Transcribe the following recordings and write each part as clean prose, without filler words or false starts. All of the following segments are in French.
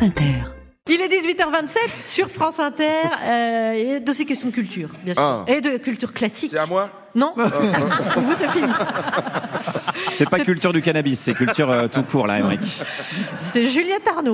France Inter. Il est 18h27 sur France Inter, et dossier question de culture, bien sûr. Et de culture classique. C'est à moi ? Non. Pour vous, c'est fini. C'est pas culture du cannabis, c'est culture tout court, là, Émeric. C'est Juliette Arnaud.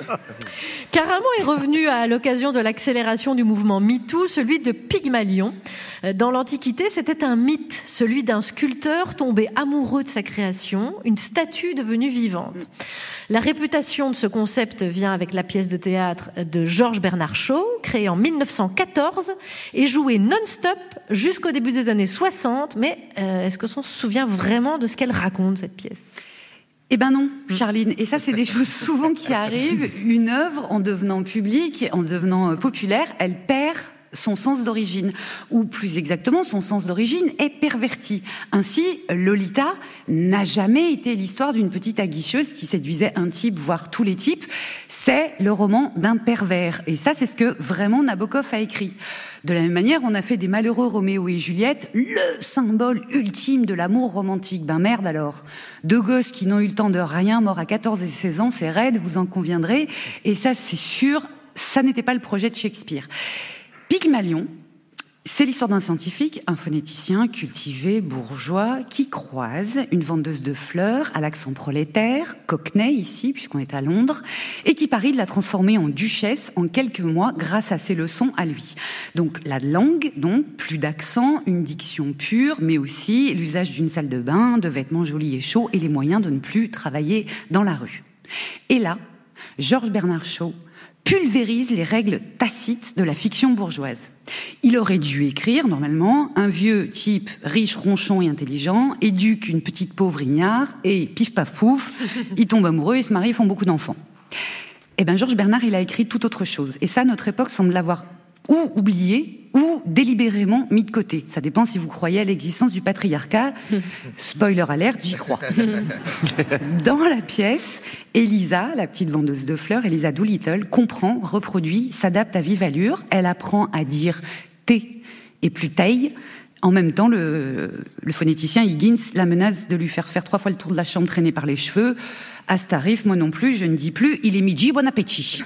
Car un mot est revenu à l'occasion de l'accélération du mouvement MeToo, celui de Pygmalion. Dans l'Antiquité, c'était un mythe, celui d'un sculpteur tombé amoureux de sa création, une statue devenue vivante. La réputation de ce concept vient avec la pièce de théâtre de Georges Bernard Shaw, créée en 1914 et jouée non-stop jusqu'au début des années 60. Mais est-ce qu'on se souvient vraiment de ce qu'elle raconte, cette pièce ? Eh ben non, Charline. Et ça, c'est des choses souvent qui arrivent. Une œuvre, en devenant publique, en devenant populaire, elle perd son sens d'origine, ou plus exactement, son sens d'origine est perverti. Ainsi, Lolita n'a jamais été l'histoire d'une petite aguicheuse qui séduisait un type, voire tous les types. C'est le roman d'un pervers. Et ça, c'est ce que vraiment Nabokov a écrit. De la même manière, on a fait des malheureux Roméo et Juliette le symbole ultime de l'amour romantique. Ben merde alors. Deux gosses qui n'ont eu le temps de rien, morts à 14 et 16 ans, c'est raide, vous en conviendrez. Et ça, c'est sûr, ça n'était pas le projet de Shakespeare. Pygmalion, c'est l'histoire d'un scientifique, un phonéticien cultivé, bourgeois, qui croise une vendeuse de fleurs à l'accent prolétaire, cockney ici, puisqu'on est à Londres, et qui parie de la transformer en duchesse en quelques mois grâce à ses leçons à lui. Donc la langue, donc plus d'accent, une diction pure, mais aussi l'usage d'une salle de bain, de vêtements jolis et chauds, et les moyens de ne plus travailler dans la rue. Et là, Georges Bernard Shaw pulvérise les règles tacites de la fiction bourgeoise. Il aurait dû écrire, normalement, un vieux type riche, ronchon et intelligent éduque une petite pauvre ignare et pif paf pouf, ils tombent amoureux, ils se marient, ils font beaucoup d'enfants. Eh bien, Georges Bernard, il a écrit tout autre chose. Et ça, notre époque semble l'avoir ou oublié ou délibérément mis de côté. Ça dépend si vous croyez à l'existence du patriarcat. Spoiler alert, j'y crois. Dans la pièce, Elisa, la petite vendeuse de fleurs, Elisa Doolittle, comprend, reproduit, s'adapte à vive allure. Elle apprend à dire « thé » et plus « taille ». En même temps, le phonéticien Higgins la menace de lui faire 3 fois le tour de la chambre traîné par les cheveux. À ce tarif, moi non plus, je ne dis plus, il est midi, bon appétit.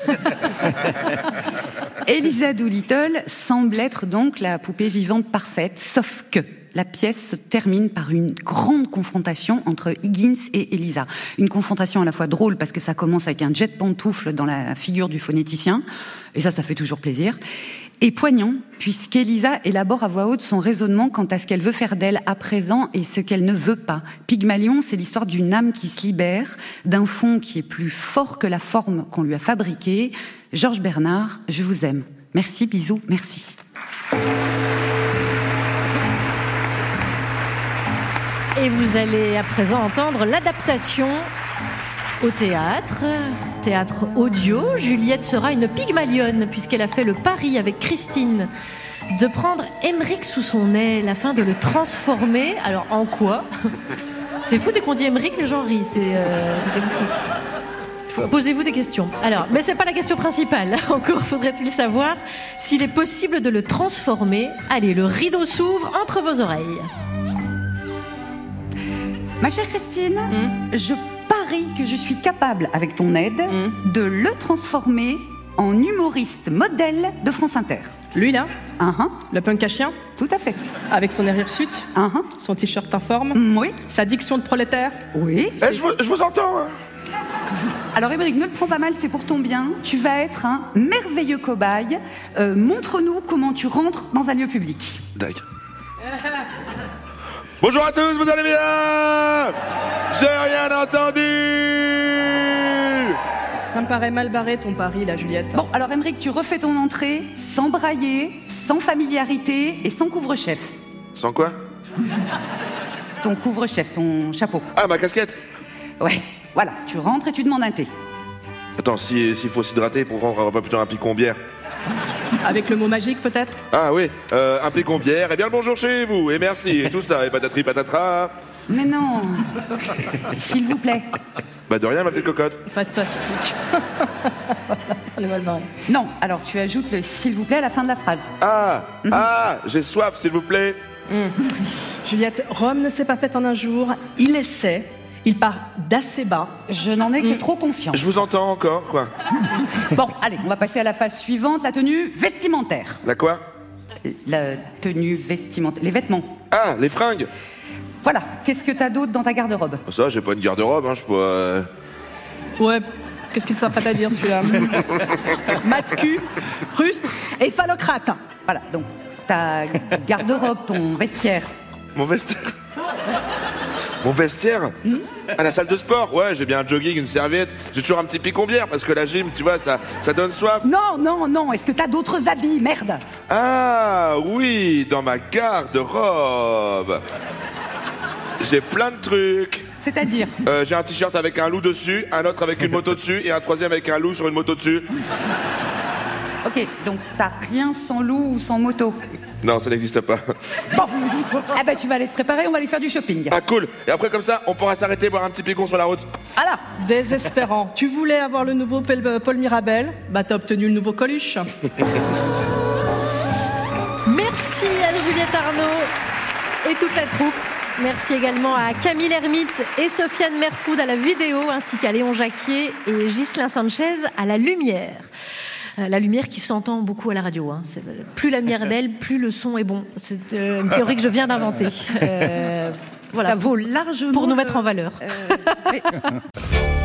Elisa Doolittle semble être donc la poupée vivante parfaite, sauf que la pièce se termine par une grande confrontation entre Higgins et Elisa. Une confrontation à la fois drôle, parce que ça commence avec un jet de pantoufle dans la figure du phonéticien, et ça fait toujours plaisir, et poignant, puisqu'Elisa élabore à voix haute son raisonnement quant à ce qu'elle veut faire d'elle à présent et ce qu'elle ne veut pas. Pygmalion, c'est l'histoire d'une âme qui se libère, d'un fond qui est plus fort que la forme qu'on lui a fabriquée. Georges Bernard, je vous aime. Merci, bisous, merci. Et vous allez à présent entendre l'adaptation au théâtre audio. Juliette sera une Pygmalionne puisqu'elle a fait le pari avec Christine de prendre Émeric sous son aile afin de le transformer. Alors en quoi ? C'est fou, dès qu'on dit Émeric, les gens rient. C'est fou. Posez-vous des questions. Alors, mais c'est pas la question principale. Encore faudrait-il savoir s'il est possible de le transformer. Allez, le rideau s'ouvre entre vos oreilles. Ma chère Christine, je parie que je suis capable, avec ton aide, de le transformer en humoriste modèle de France Inter. Lui, là Le punk à chien. Tout à fait. Avec son air hirsute. Son t-shirt informe. Oui. Sa diction de prolétaire. Oui. Je vous entends. Alors, Émeric, ne le prends pas mal, c'est pour ton bien. Tu vas être un merveilleux cobaye. Montre-nous comment tu rentres dans un lieu public. D'accord. Bonjour à tous, vous allez bien ? J'ai rien entendu. Ça me paraît mal barré ton pari, là, Juliette. Bon, alors, Émeric, tu refais ton entrée sans brailler, sans familiarité et sans couvre-chef. Sans quoi ? Ton couvre-chef, ton chapeau. Ah, ma casquette ? Ouais, voilà, tu rentres et tu demandes un thé. Attends, s'il faut s'hydrater pour rendre, on va pas plutôt un picon-bière. Avec le mot magique, peut-être ? Ah oui, un picon-bière, et bien le bonjour chez vous, et merci, et tout ça, et patatri patatras. Mais non. S'il vous plaît. Bah de rien, ma petite cocotte. Fantastique. On est mal barré. Non, alors tu ajoutes le s'il vous plaît à la fin de la phrase. J'ai soif, s'il vous plaît. Juliette, Rome ne s'est pas faite en un jour, il essaie. Il part d'assez bas. Je n'en ai que trop conscience. Je vous entends encore, quoi. Bon, allez, on va passer à la phase suivante, la tenue vestimentaire. La quoi? La tenue vestimentaire, les vêtements. Ah, les fringues. Voilà, qu'est-ce que t'as d'autre dans ta garde-robe? Ça, j'ai pas une garde-robe, hein, je peux... Ouais, qu'est-ce qu'il s'apprête à dire celui-là? Mascu, rustre et phallocrate. Voilà, donc ta garde-robe, ton vestiaire. Mon vestiaire. Mon vestiaire? À la salle de sport? Ouais, j'ai bien un jogging, une serviette. J'ai toujours un petit picombière parce que la gym, tu vois, ça donne soif. Non, est-ce que t'as d'autres habits, merde? Ah, oui, dans ma garde-robe. J'ai plein de trucs. C'est-à-dire? J'ai un t-shirt avec un loup dessus, un autre avec une moto dessus et un troisième avec un loup sur une moto dessus. Ok, donc t'as rien sans loup ou sans moto? Non, ça n'existe pas. Bon, eh ben tu vas aller te préparer, on va aller faire du shopping. Ah, cool. Et après, comme ça, on pourra s'arrêter, boire un petit picon sur la route. Alors, Désespérant. Tu voulais avoir le nouveau Paul Mirabel, bah t'as obtenu le nouveau Coluche. Merci à Juliette Arnaud et toute la troupe. Merci également à Camille Hermite et Sofiane Merfoud à la vidéo, ainsi qu'à Léon Jacquier et Ghislain Sanchez à la lumière. La lumière qui s'entend beaucoup à la radio. Hein. Plus la lumière d'elle, plus le son est bon. C'est une théorie que je viens d'inventer. Voilà. ça vaut largement... Pour nous mettre en valeur. mais-